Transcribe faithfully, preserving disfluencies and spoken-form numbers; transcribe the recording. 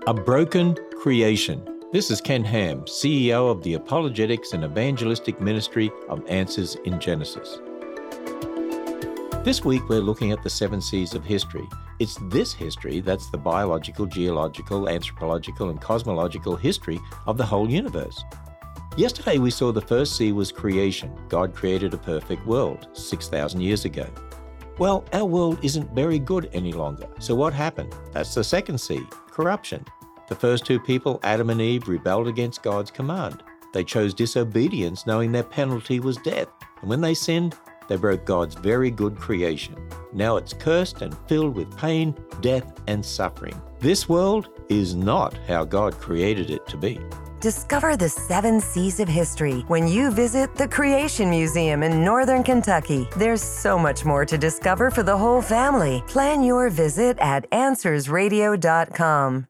A broken creation. This is Ken Ham, C E O of the Apologetics and Evangelistic Ministry of Answers in Genesis. This week we're looking at the seven C's of history. It's this history that's the biological, geological, anthropological, and cosmological history of the whole universe. Yesterday we saw the first C was creation. God created a perfect world six thousand years ago. Well, our world isn't very good any longer. So what happened? That's the second C, corruption. The first two people, Adam and Eve, rebelled against God's command. They chose disobedience, knowing their penalty was death. And when they sinned, they broke God's very good creation. Now it's cursed and filled with pain, death, and suffering. This world is not how God created it to be. Discover the seven C's of history when you visit the Creation Museum in Northern Kentucky. There's so much more to discover for the whole family. Plan your visit at answers radio dot com.